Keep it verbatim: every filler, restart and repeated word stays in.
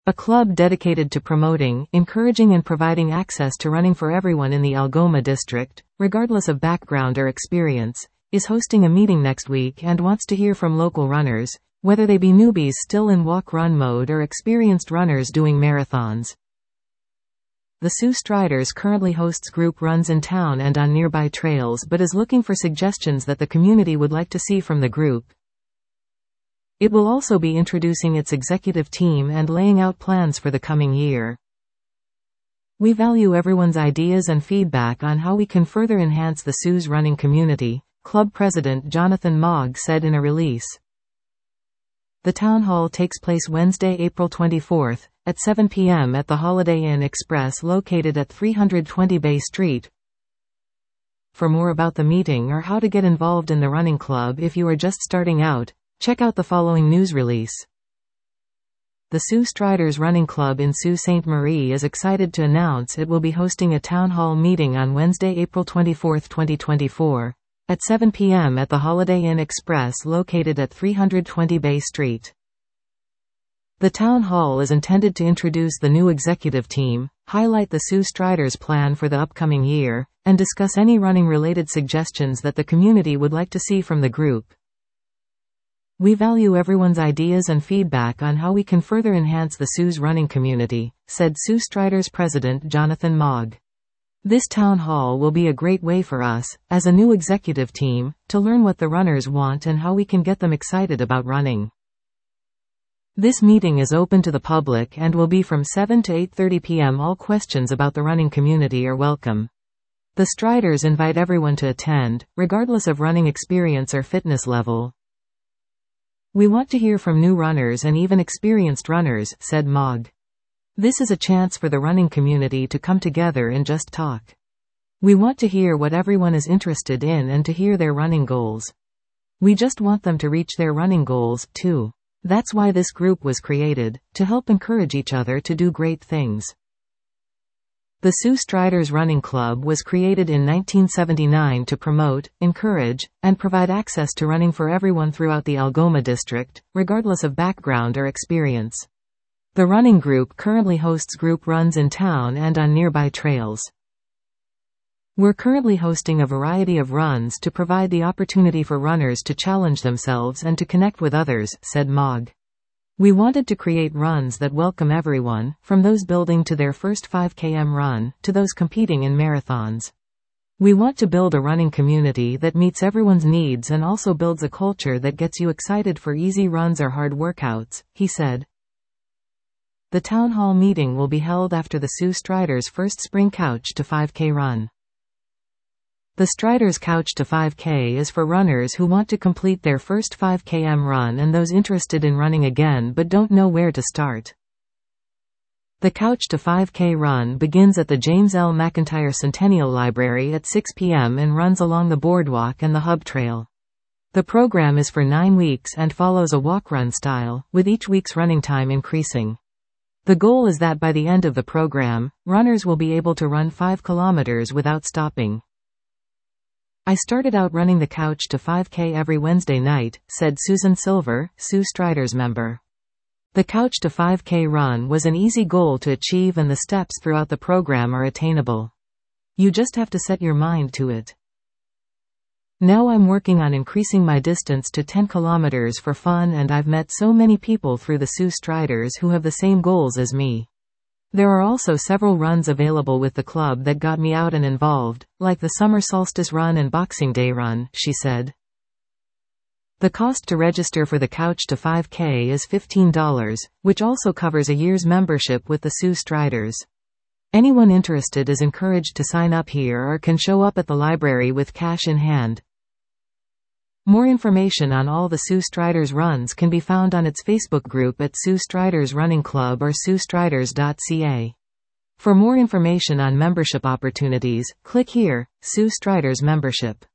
a club dedicated to promoting, encouraging and providing access to running for everyone in the Algoma district, regardless of background or experience, is hosting a meeting next week and wants to hear from local runners, whether they be newbies still in walk-run mode or experienced runners doing marathons. The Sioux Striders currently hosts group runs in town and on nearby trails but is looking for suggestions that the community would like to see from the group. It will also be introducing its executive team and laying out plans for the coming year. We value everyone's ideas and feedback on how we can further enhance the Sioux running community, Club President Jonathan Mogg said in a release. The town hall takes place Wednesday, April twenty-fourth, at seven p m at the Holiday Inn Express located at three twenty Bay Street. For more about the meeting or how to get involved in the running club if you are just starting out, check out the following news release. The Sioux Striders Running Club in Sault Ste. Marie is excited to announce it will be hosting a town hall meeting on Wednesday, April twenty-fourth, twenty twenty-four, at seven p m at the Holiday Inn Express located at three twenty Bay Street. The town hall is intended to introduce the new executive team, highlight the Sioux Striders' plan for the upcoming year, and discuss any running-related suggestions that the community would like to see from the group. We value everyone's ideas and feedback on how we can further enhance the Sioux running community, said Sioux Striders President Jonathan Mogg. This town hall will be a great way for us, as a new executive team, to learn what the runners want and how we can get them excited about running. This meeting is open to the public and will be from seven to eight thirty p m All questions about the running community are welcome. The Striders invite everyone to attend, regardless of running experience or fitness level. We want to hear from new runners and even experienced runners, said Mogg. This is a chance for the running community to come together and just talk. We want to hear what everyone is interested in and to hear their running goals. We just want them to reach their running goals, too. That's why this group was created, to help encourage each other to do great things. The Sioux Striders Running Club was created in nineteen seventy-nine to promote, encourage, and provide access to running for everyone throughout the Algoma district, regardless of background or experience. The running group currently hosts group runs in town and on nearby trails. We're currently hosting a variety of runs to provide the opportunity for runners to challenge themselves and to connect with others, said Mogg. We wanted to create runs that welcome everyone, from those building to their first five kilometer run, to those competing in marathons. We want to build a running community that meets everyone's needs and also builds a culture that gets you excited for easy runs or hard workouts, he said. The town hall meeting will be held after the Sioux Striders' first spring Couch to five K run. The Striders Couch to five K is for runners who want to complete their first five kilometer run and those interested in running again but don't know where to start. The Couch to five K run begins at the James L. McIntyre Centennial Library at six p m and runs along the boardwalk and the Hub Trail. The program is for nine weeks and follows a walk-run style, with each week's running time increasing. The goal is that by the end of the program, runners will be able to run five kilometers without stopping. I started out running the Couch to five K every Wednesday night, said Susan Silver, Sioux Striders member. The Couch to five K run was an easy goal to achieve and the steps throughout the program are attainable. You just have to set your mind to it. Now I'm working on increasing my distance to ten kilometers for fun and I've met so many people through the Sioux Striders who have the same goals as me. There are also several runs available with the club that got me out and involved, like the Summer Solstice Run and Boxing Day Run, she said. The cost to register for the Couch to five K is fifteen dollars, which also covers a year's membership with the Sioux Striders. Anyone interested is encouraged to sign up here or can show up at the library with cash in hand. More information on all the Sioux Striders runs can be found on its Facebook group at Sioux Striders Running Club or sioux striders dot c a. For more information on membership opportunities, click here, Sioux Striders Membership.